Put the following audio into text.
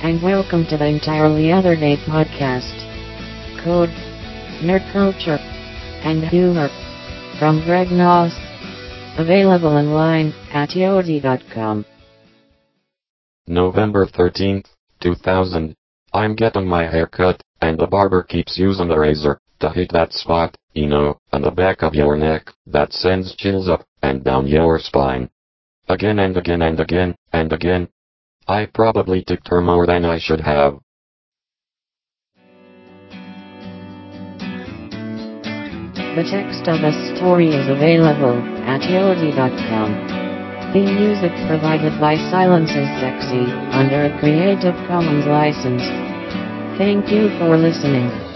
and welcome to the Entirely Other Day podcast. Code, nerd culture, and humor from Greg Noss. Available online at yodi.com. November 13th, 2000. I'm getting my hair cut, and the barber keeps using the razor to hit that spot, on the back of your neck, that sends chills up and down your spine. Again and again and again and again. I probably tipped her more than I should have. The text of the story is available at yodi.com. Theme music provided by Silence is Sexy under a Creative Commons license. Thank you for listening.